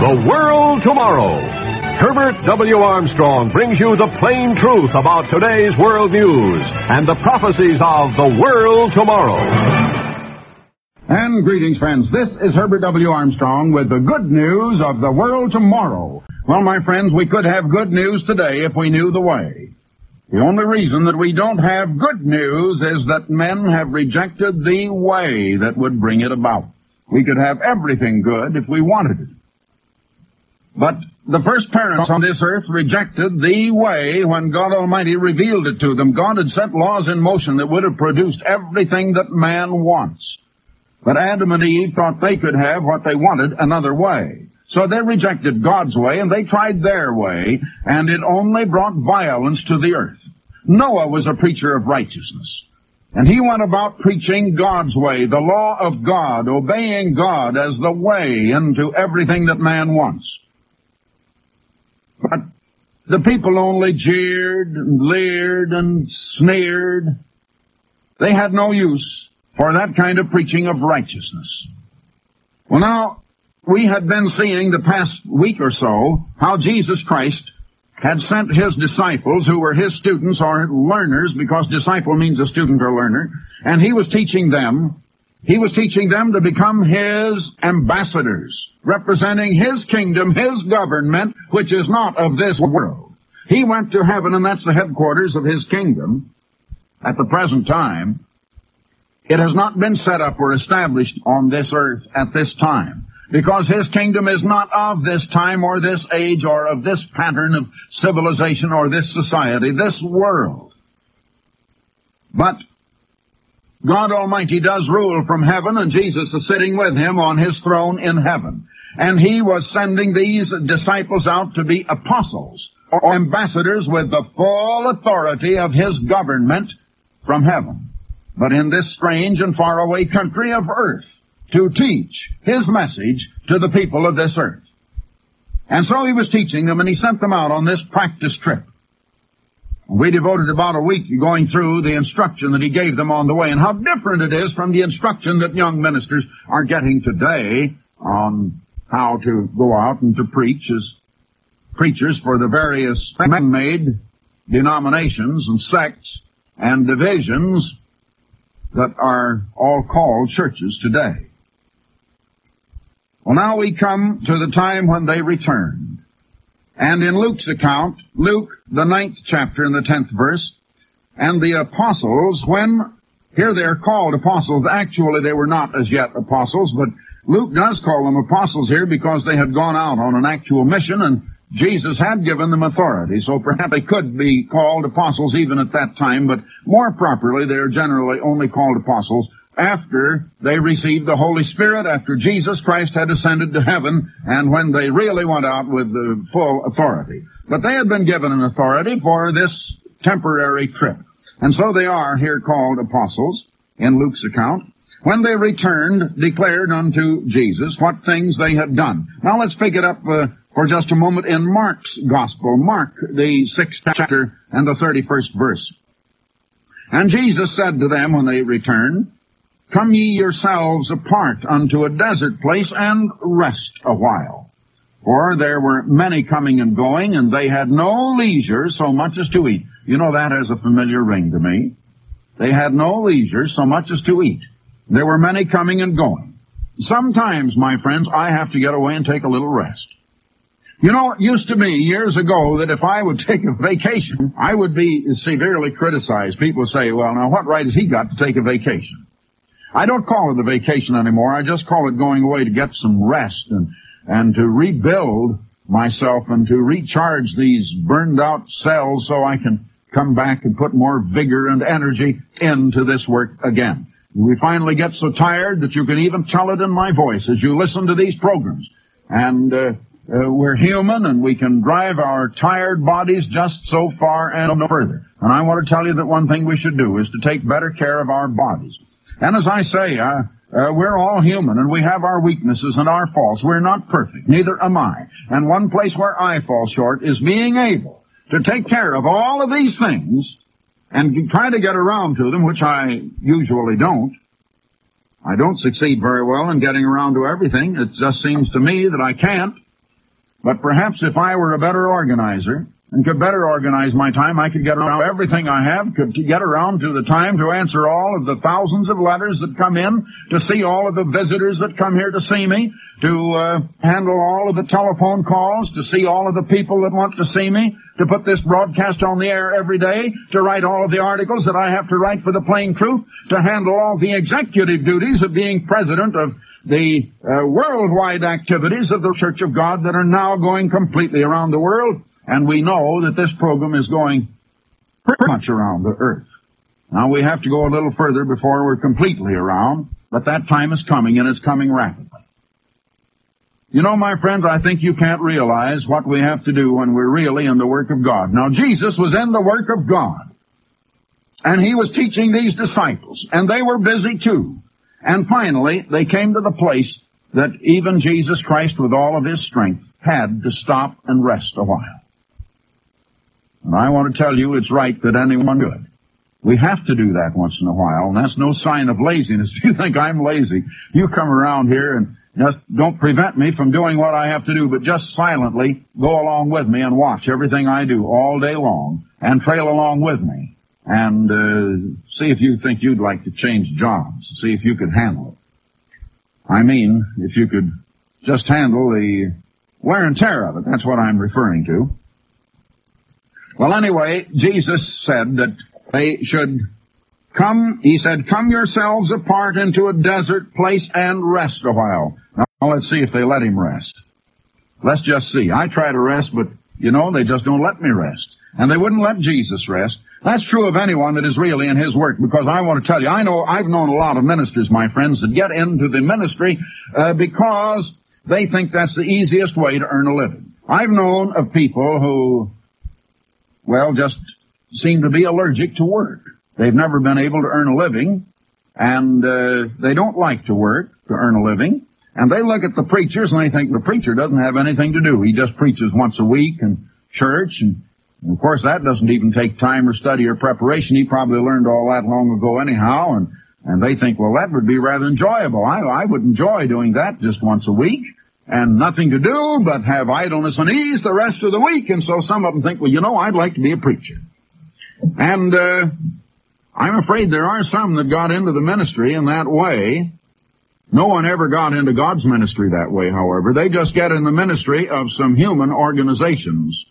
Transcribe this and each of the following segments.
The World Tomorrow. Herbert W. Armstrong brings you the plain truth about today's world news and the prophecies of the world tomorrow. And greetings, friends. This is Herbert W. Armstrong with the good news of the world tomorrow. Well, my friends, we could have good news today if we knew the way. The only reason that we don't have good news is that men have rejected the way that would bring it about. We could have everything good if we wanted it. But the first parents on this earth rejected the way when God Almighty revealed it to them. God had set laws in motion that would have produced everything that man wants. But Adam and Eve thought they could have what they wanted another way. So they rejected God's way and they tried their way, and it only brought violence to the earth. Noah was a preacher of righteousness. And he went about preaching God's way, the law of God, obeying God as the way into everything that man wants. But the people only jeered and leered and sneered. They had no use for that kind of preaching of righteousness. Well, now, we had been seeing the past week or so how Jesus Christ had sent his disciples, who were his students or learners, because disciple means a student or learner, and he was teaching them. He was teaching them to become his ambassadors, representing his kingdom, his government, which is not of this world. He went to heaven, and that's the headquarters of his kingdom at the present time. It has not been set up or established on this earth at this time, because his kingdom is not of this time or this age or of this pattern of civilization or this society, this world. But God Almighty does rule from heaven, and Jesus is sitting with him on his throne in heaven. And he was sending these disciples out to be apostles or ambassadors with the full authority of his government from heaven, but in this strange and faraway country of earth, to teach his message to the people of this earth. And so he was teaching them, and he sent them out on this practice trip. We devoted about a week going through the instruction that he gave them on the way, and how different it is from the instruction that young ministers are getting today on how to go out and to preach as preachers for the various man-made denominations and sects and divisions that are all called churches today. Well, now we come to the time when they returned. And in Luke's account, Luke, the 9th chapter and the 10th verse, and the apostles, here they are called apostles. Actually, they were not as yet apostles, but Luke does call them apostles here because they had gone out on an actual mission, and Jesus had given them authority. So perhaps they could be called apostles even at that time, but more properly, they are generally only called apostles after they received the Holy Spirit, after Jesus Christ had ascended to heaven, and when they really went out with the full authority. But they had been given an authority for this temporary trip. And so they are here called apostles in Luke's account. When they returned, declared unto Jesus what things they had done. Now let's pick it up for just a moment in Mark's Gospel. Mark, the 6th chapter and the 31st verse. And Jesus said to them when they returned, Come ye yourselves apart unto a desert place and rest a while. For there were many coming and going, and they had no leisure so much as to eat. You know, that has a familiar ring to me. They had no leisure so much as to eat. There were many coming and going. Sometimes, my friends, I have to get away and take a little rest. You know, it used to be years ago that if I would take a vacation, I would be severely criticized. People say, well, now what right has he got to take a vacation? I don't call it a vacation anymore. I just call it going away to get some rest and to rebuild myself and to recharge these burned out cells so I can come back and put more vigor and energy into this work again. We finally get so tired that you can even tell it in my voice as you listen to these programs. And we're human, and we can drive our tired bodies just so far and no further. And I want to tell you that one thing we should do is to take better care of our bodies. And as I say, we're all human, and we have our weaknesses and our faults. We're not perfect. Neither am I. And one place where I fall short is being able to take care of all of these things and try to get around to them, which I usually don't. I don't succeed very well in getting around to everything. It just seems to me that I can't. But perhaps if I were a better organizer and could better organize my time, I could get around everything I have, could get around to the time to answer all of the thousands of letters that come in, to see all of the visitors that come here to see me, to handle all of the telephone calls, to see all of the people that want to see me, to put this broadcast on the air every day, to write all of the articles that I have to write for the Plain Truth, to handle all the executive duties of being president of the worldwide activities of the Church of God that are now going completely around the world. And we know that this program is going pretty much around the earth. Now, we have to go a little further before we're completely around, but that time is coming, and it's coming rapidly. You know, my friends, I think you can't realize what we have to do when we're really in the work of God. Now, Jesus was in the work of God, and he was teaching these disciples, and they were busy too. And finally, they came to the place that even Jesus Christ, with all of his strength, had to stop and rest a while. And I want to tell you, it's right that anyone should. We have to do that once in a while, and that's no sign of laziness. If you think I'm lazy, you come around here and just don't prevent me from doing what I have to do, but just silently go along with me and watch everything I do all day long and trail along with me and see if you think you'd like to change jobs, see if you could handle it. I mean, if you could just handle the wear and tear of it. That's what I'm referring to. Well, anyway, Jesus said that they should come, he said, come yourselves apart into a desert place and rest a while. Now, let's see if they let him rest. Let's just see. I try to rest, but, you know, they just don't let me rest. And they wouldn't let Jesus rest. That's true of anyone that is really in his work, because I want to tell you, I've known a lot of ministers, my friends, that get into the ministry because they think that's the easiest way to earn a living. I've known of people who, well, just seem to be allergic to work. They've never been able to earn a living, and they don't like to work to earn a living. And they look at the preachers, and they think the preacher doesn't have anything to do. He just preaches once a week in church, and of course that doesn't even take time or study or preparation. He probably learned all that long ago anyhow, and they think, well, that would be rather enjoyable. I would enjoy doing that just once a week, and nothing to do but have idleness and ease the rest of the week. And so some of them think, well, you know, I'd like to be a preacher. And I'm afraid there are some that got into the ministry in that way. No one ever got into God's ministry that way, however. They just get in the ministry of some human organizations.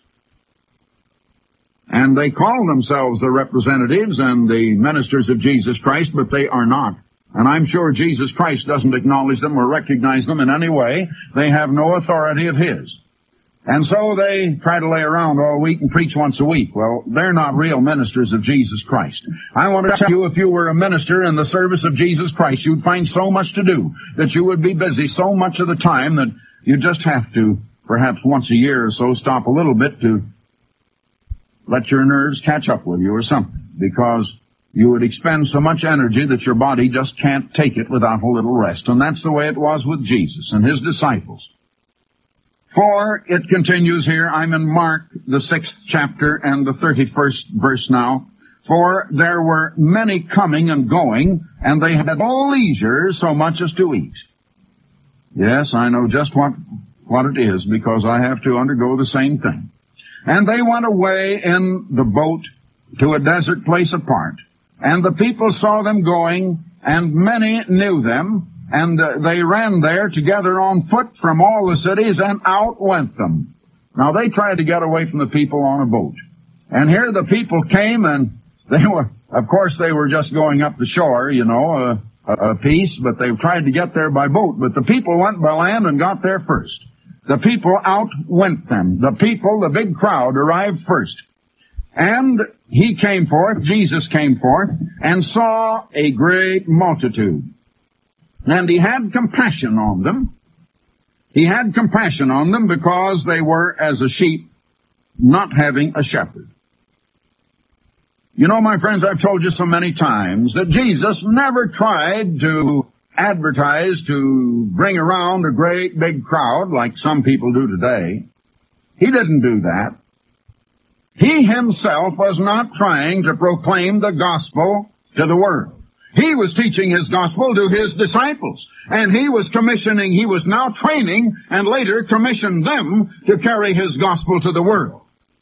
And they call themselves the representatives and the ministers of Jesus Christ, but they are not. And I'm sure Jesus Christ doesn't acknowledge them or recognize them in any way. They have no authority of his. And so they try to lay around all week and preach once a week. Well, they're not real ministers of Jesus Christ. I want to tell you, if you were a minister in the service of Jesus Christ, you'd find so much to do that you would be busy so much of the time that you just have to, perhaps once a year or so, stop a little bit to let your nerves catch up with you or something, because you would expend so much energy that your body just can't take it without a little rest. And that's the way it was with Jesus and his disciples. For it continues here, I'm in Mark, the 6th chapter and the 31st verse now. For there were many coming and going, and they had no leisure so much as to eat. Yes, I know just what it is, because I have to undergo the same thing. And they went away in the boat to a desert place apart. And the people saw them going, and many knew them. And they ran there together on foot from all the cities, and out went them. Now, they tried to get away from the people on a boat. And here the people came, and they were just going up the shore, you know, a piece, but they tried to get there by boat. But the people went by land and got there first. The people outwent them. The people, the big crowd, arrived first. And he came forth, Jesus came forth, and saw a great multitude. And he had compassion on them. He had compassion on them because they were as a sheep not having a shepherd. You know, my friends, I've told you so many times that Jesus never tried to advertise to bring around a great big crowd like some people do today. He didn't do that. He himself was not trying to proclaim the gospel to the world. He was teaching his gospel to his disciples, and he was now training and later commissioned them to carry his gospel to the world.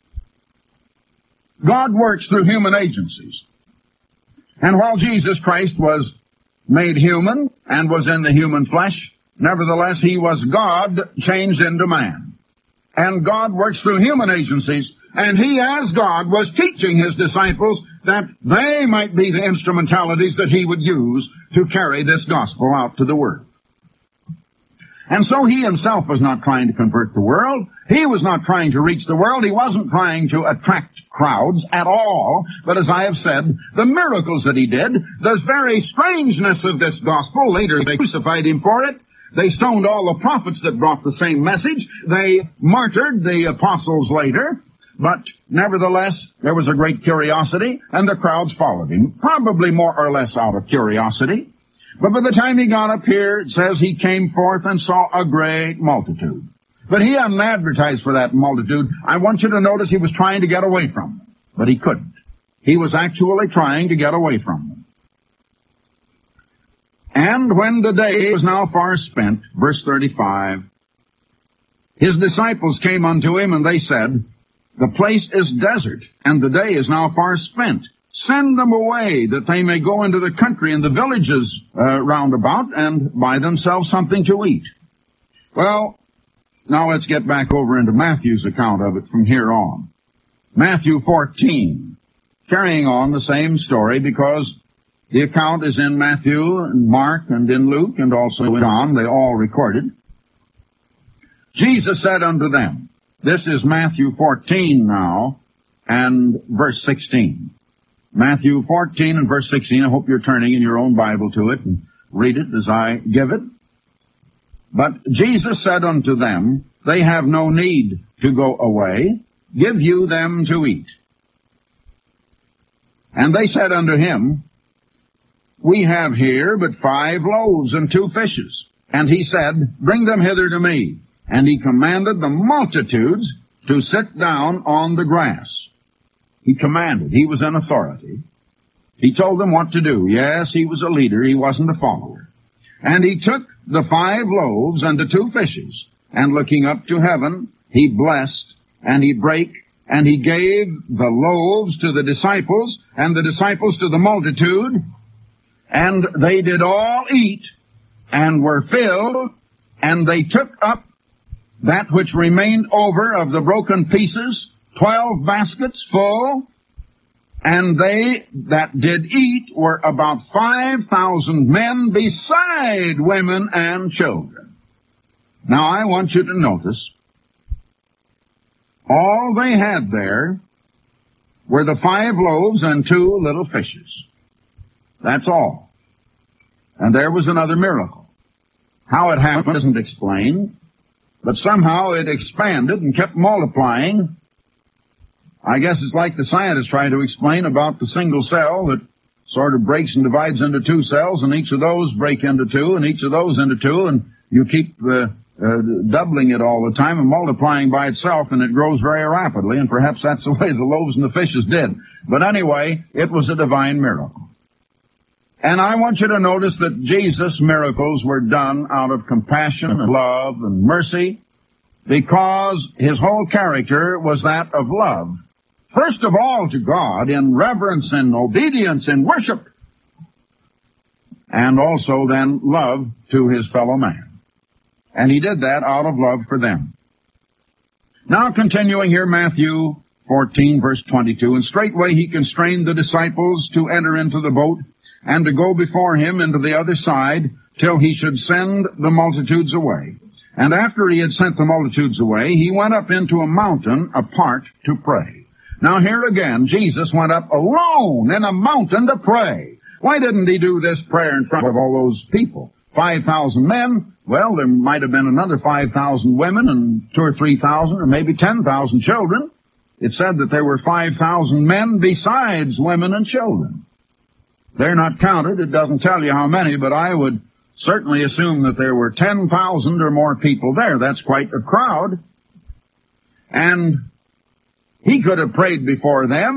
God works through human agencies. And while Jesus Christ was made human and was in the human flesh, nevertheless he was God changed into man. And God works through human agencies, and he, as God, was teaching his disciples that they might be the instrumentalities that he would use to carry this gospel out to the world. And so he himself was not trying to convert the world. He was not trying to reach the world. He wasn't trying to attract crowds at all. But as I have said, the miracles that he did, the very strangeness of this gospel, later they crucified him for it. They stoned all the prophets that brought the same message. They martyred the apostles later. But nevertheless, there was a great curiosity, and the crowds followed him, probably more or less out of curiosity. But by the time he got up here, it says he came forth and saw a great multitude. But he hadn't advertised for that multitude. I want you to notice he was trying to get away from them, but he couldn't. He was actually trying to get away from them. And when the day was now far spent, verse 35, his disciples came unto him, and they said, the place is desert, and the day is now far spent. Send them away, that they may go into the country and the villages round about, and buy themselves something to eat. Well, now let's get back over into Matthew's account of it from here on. Matthew 14, carrying on the same story, because the account is in Matthew and Mark and in Luke and also in John. They all recorded. Jesus said unto them, this is Matthew 14 now, and verse 16. Matthew 14 and verse 16. I hope you're turning in your own Bible to it and read it as I give it. But Jesus said unto them, they have no need to go away. Give you them to eat. And they said unto him, we have here but 5 loaves and 2 fishes. And he said, bring them hither to me. And he commanded the multitudes to sit down on the grass. He commanded. He was in authority. He told them what to do. Yes, he was a leader. He wasn't a follower. And he took the 5 loaves and the 2 fishes, and looking up to heaven, he blessed, and he brake, and he gave the loaves to the disciples, and the disciples to the multitude, and they did all eat, and were filled, and they took up that which remained over of the broken pieces, 12 baskets full, and they that did eat were about 5,000 men, beside women and children. Now I want you to notice, all they had there were the 5 loaves and 2 little fishes. That's all. And there was another miracle. How it happened isn't explained, but somehow it expanded and kept multiplying. I guess it's like the scientists try to explain about the single cell that sort of breaks and divides into 2 cells, and each of those break into 2, and each of those into 2, and you keep doubling it all the time and multiplying by itself, and it grows very rapidly, and perhaps that's the way the loaves and the fishes did. But anyway, it was a divine miracle. And I want you to notice that Jesus' miracles were done out of compassion and love and mercy, because his whole character was that of love. First of all to God, in reverence and obedience and worship, and also then love to his fellow man. And he did that out of love for them. Now continuing here, Matthew 14, verse 22, and straightway he constrained the disciples to enter into the boat, and to go before him into the other side, till he should send the multitudes away. And after he had sent the multitudes away, he went up into a mountain apart to pray. Now here again, Jesus went up alone in a mountain to pray. Why didn't he do this prayer in front of all those people? 5,000 men? Well, there might have been another 5,000 women and 2,000 or 3,000 or maybe 10,000 children. It said that there were 5,000 men besides women and children. They're not counted. It doesn't tell you how many, but I would certainly assume that there were 10,000 or more people there. That's quite a crowd. And he could have prayed before them,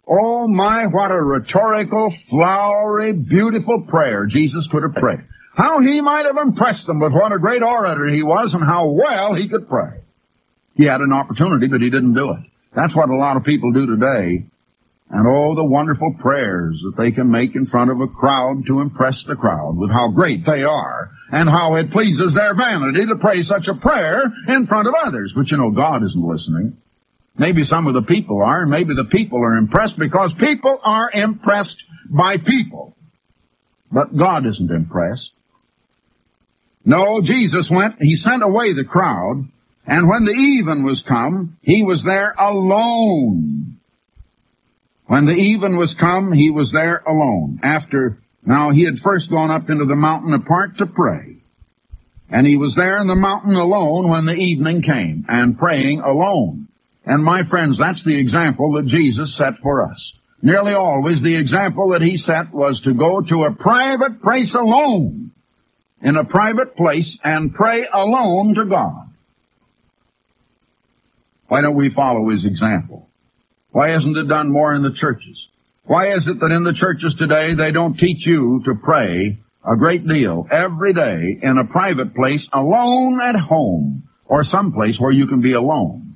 Oh my, what a rhetorical, flowery, beautiful prayer Jesus could have prayed. How he might have impressed them with what a great orator he was and how well he could pray. He had an opportunity, but he didn't do it. That's what a lot of people do today. And oh, the wonderful prayers that they can make in front of a crowd to impress the crowd with how great they are and how it pleases their vanity to pray such a prayer in front of others. But you know, God isn't listening. Maybe some of the people are, and maybe the people are impressed because people are impressed by people. But God isn't impressed. No, Jesus went, he sent away the crowd, and when the even was come, he was there alone. When the even was come, he was there alone. Now he had first gone up into the mountain apart to pray. And he was there in the mountain alone when the evening came, and praying alone. And my friends, that's the example that Jesus set for us. Nearly always the example that he set was to go to a private place alone, in a private place, and pray alone to God. Why don't we follow his example? Why isn't it done more in the churches? Why is it that in the churches today they don't teach you to pray a great deal every day in a private place alone at home or someplace where you can be alone?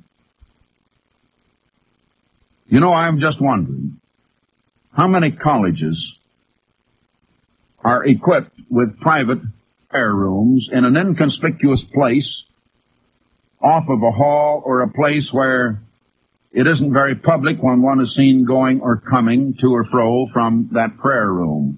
You know, I'm just wondering how many colleges are equipped with private prayer rooms in an inconspicuous place off of a hall or a place where it isn't very public when one is seen going or coming to or fro from that prayer room.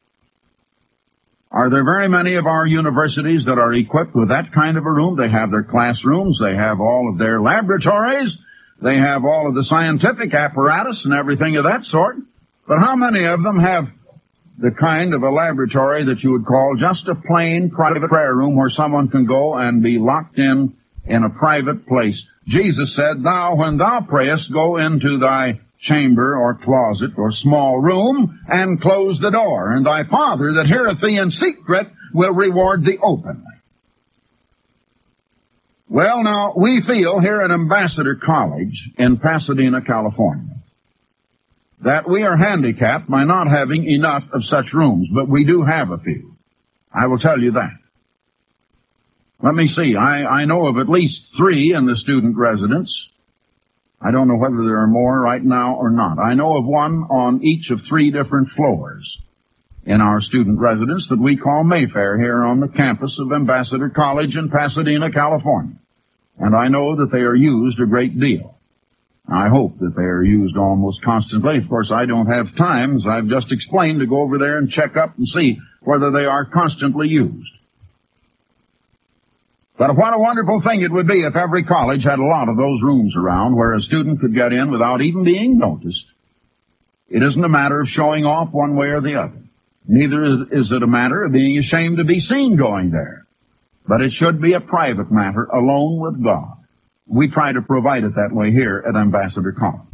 Are there very many of our universities that are equipped with that kind of a room? They have their classrooms, they have all of their laboratories, they have all of the scientific apparatus and everything of that sort. But how many of them have the kind of a laboratory that you would call just a plain private prayer room where someone can go and be locked in a private place? Jesus said, "Thou, when thou prayest, go into thy chamber or closet or small room and close the door, and thy Father that heareth thee in secret will reward thee openly." Well, now, we feel here at Ambassador College in Pasadena, California, that we are handicapped by not having enough of such rooms, but we do have a few. I will tell you that. Let me see. I know of at least 3 in the student residence. I don't know whether there are more right now or not. I know of one on each of 3 different floors in our student residence that we call Mayfair here on the campus of Ambassador College in Pasadena, California. And I know that they are used a great deal. I hope that they are used almost constantly. Of course, I don't have time, as I've just explained, to go over there and check up and see whether they are constantly used. But what a wonderful thing it would be if every college had a lot of those rooms around where a student could get in without even being noticed. It isn't a matter of showing off one way or the other. Neither is it a matter of being ashamed to be seen going there. But it should be a private matter, alone with God. We try to provide it that way here at Ambassador College.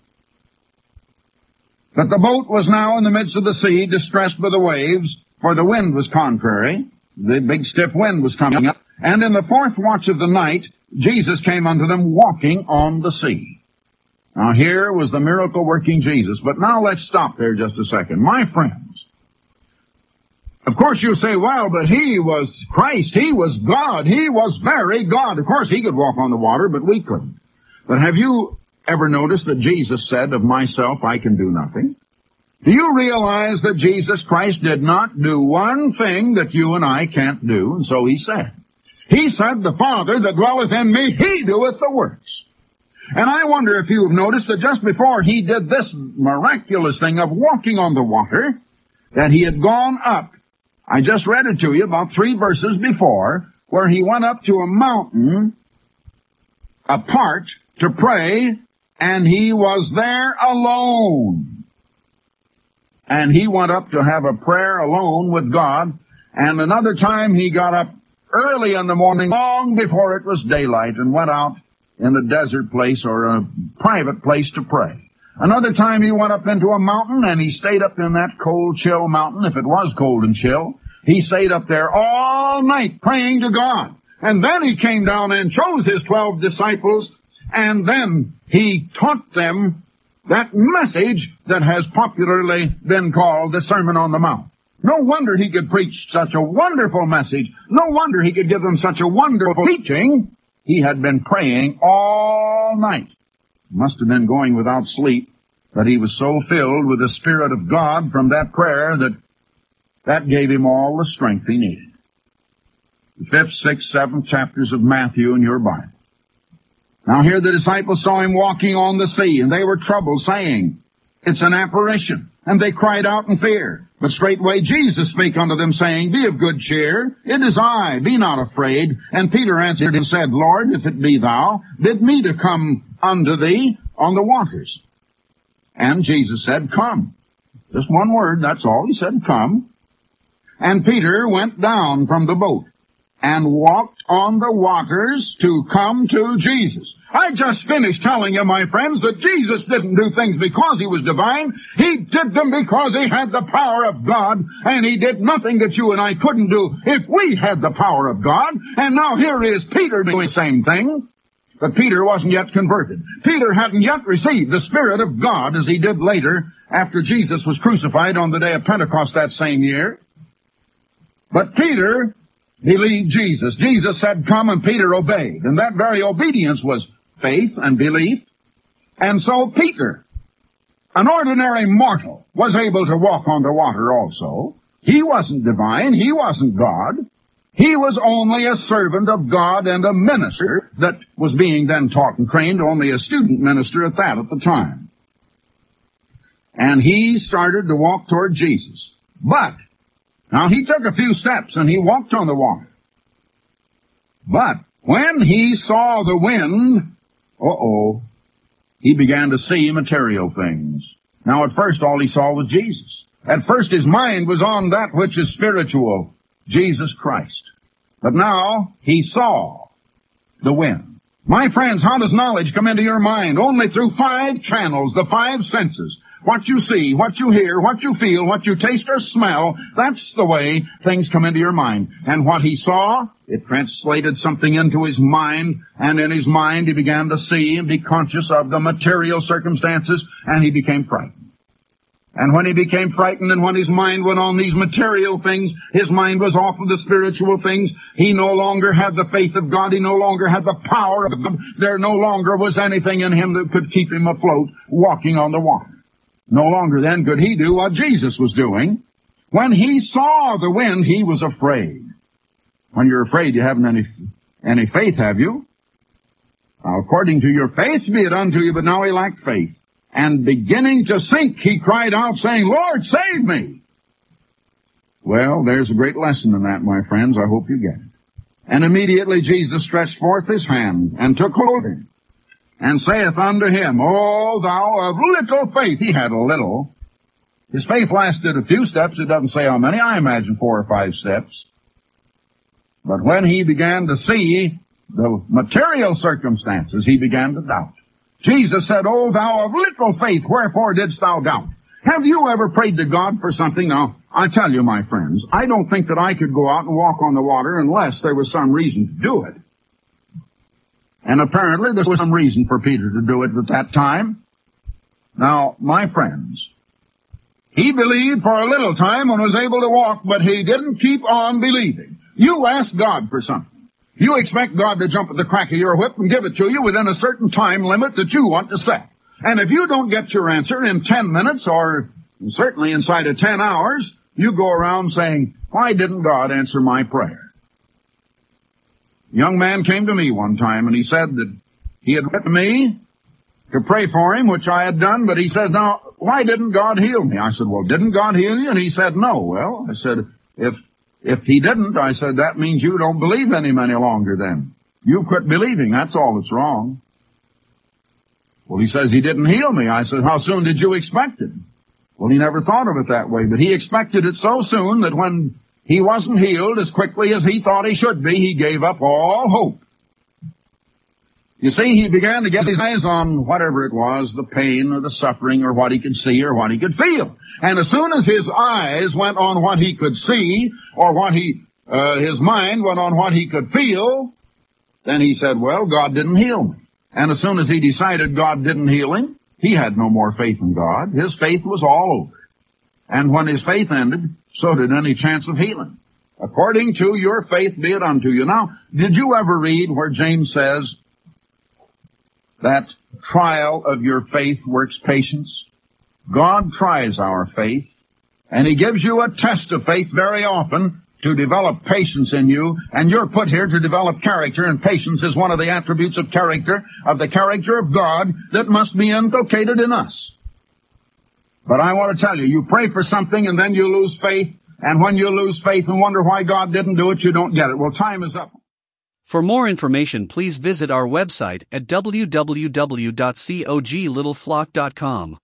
But the boat was now in the midst of the sea, distressed by the waves, for the wind was contrary. The big stiff wind was coming up. And in the 4th watch of the night, Jesus came unto them walking on the sea. Now here was the miracle-working Jesus. But now let's stop there just a second. My friends, of course you say, well, but he was Christ. He was God. He was very God. Of course he could walk on the water, but we couldn't. But have you ever noticed that Jesus said, "Of myself I can do nothing"? Do you realize that Jesus Christ did not do one thing that you and I can't do? And so he said, "He said, the Father that dwelleth in me, he doeth the works." And I wonder if you have noticed that just before he did this miraculous thing of walking on the water, that he had gone up. I just read it to you about 3 verses before, where he went up to a mountain apart to pray, and he was there alone. And he went up to have a prayer alone with God, and another time he got up early in the morning, long before it was daylight, and went out in a desert place or a private place to pray. Another time he went up into a mountain, and he stayed up in that cold, chill mountain. If it was cold and chill, he stayed up there all night praying to God. And then he came down and chose his 12 disciples, and then he taught them That message that has popularly been called the Sermon on the Mount. No wonder he could preach such a wonderful message. No wonder he could give them such a wonderful teaching. He had been praying all night. Must have been going without sleep, but he was so filled with the Spirit of God from that prayer that gave him all the strength he needed. The 5th, 6th, 7th chapters of Matthew in your Bible. Now here the disciples saw him walking on the sea, and they were troubled, saying, It's an apparition. And they cried out in fear. But straightway Jesus spake unto them, saying, Be of good cheer, it is I, be not afraid. And Peter answered and said, Lord, if it be thou, bid me to come unto thee on the waters. And Jesus said, Come. Just one word, that's all. He said, Come. And Peter went down from the boat and walked on the waters to come to Jesus. I just finished telling you, my friends, that Jesus didn't do things because he was divine. He did them because he had the power of God, and he did nothing that you and I couldn't do if we had the power of God. And now here is Peter doing the same thing. But Peter wasn't yet converted. Peter hadn't yet received the Spirit of God as he did later after Jesus was crucified on the day of Pentecost that same year. But Peter believed Jesus. Jesus said, Come, and Peter obeyed. And that very obedience was faith and belief. And so Peter, an ordinary mortal, was able to walk on the water also. He wasn't divine. He wasn't God. He was only a servant of God and a minister that was being then taught and trained, only a student minister at the time. And he started to walk toward Jesus. But now he took a few steps and he walked on the water. But when he saw the wind, he began to see material things. Now at first all he saw was Jesus. At first his mind was on that which is spiritual, Jesus Christ. But now he saw the wind. My friends, how does knowledge come into your mind? Only through 5 channels, the 5 senses. What you see, what you hear, what you feel, what you taste or smell, that's the way things come into your mind. And what he saw, it translated something into his mind, and in his mind he began to see and be conscious of the material circumstances, and he became frightened. And when he became frightened and when his mind went on these material things, his mind was off of the spiritual things. He no longer had the faith of God. He no longer had the power of God. There no longer was anything in him that could keep him afloat, walking on the water. No longer then could he do what Jesus was doing. When he saw the wind, he was afraid. When you're afraid, you haven't any faith, have you? Now, according to your faith be it unto you, but now he lacked faith. And beginning to sink, he cried out, saying, Lord, save me. Well, there's a great lesson in that, my friends. I hope you get it. And immediately Jesus stretched forth his hand, and took hold of him, and saith unto him, O thou of little faith. He had a little. His faith lasted a few steps. It doesn't say how many. I imagine 4 or 5 steps. But when he began to see the material circumstances, he began to doubt. Jesus said, O thou of little faith, wherefore didst thou doubt? Have you ever prayed to God for something? Now, I tell you, my friends, I don't think that I could go out and walk on the water unless there was some reason to do it. And apparently there was some reason for Peter to do it at that time. Now, my friends, he believed for a little time and was able to walk, but he didn't keep on believing. You ask God for something. You expect God to jump at the crack of your whip and give it to you within a certain time limit that you want to set. And if you don't get your answer in 10 minutes or certainly inside of 10 hours, you go around saying, why didn't God answer my prayer? A young man came to me one time and he said that he had written me to pray for him, which I had done, but he said, now, why didn't God heal me? I said, well, didn't God heal you? And he said, no. Well, I said, if he didn't, I said, that means you don't believe in him any longer then. You quit believing. That's all that's wrong. Well, he says he didn't heal me. I said, how soon did you expect it? Well, he never thought of it that way, but he expected it so soon that when he wasn't healed as quickly as he thought he should be, he gave up all hope. You see, he began to get his eyes on whatever it was, the pain or the suffering or what he could see or what he could feel. And as soon as his eyes went on what he could see or what his mind went on what he could feel, then he said, well, God didn't heal me. And as soon as he decided God didn't heal him, he had no more faith in God. His faith was all over. And when his faith ended, so did any chance of healing. According to your faith be it unto you. Now, did you ever read where James says that trial of your faith works patience? God tries our faith, and he gives you a test of faith very often to develop patience in you, and you're put here to develop character, and patience is one of the attributes of character, of the character of God, that must be inculcated in us. But I want to tell you, you pray for something and then you lose faith, and when you lose faith and wonder why God didn't do it, you don't get it. Well, time is up. For more information, please visit our website at www.coglittleflock.com.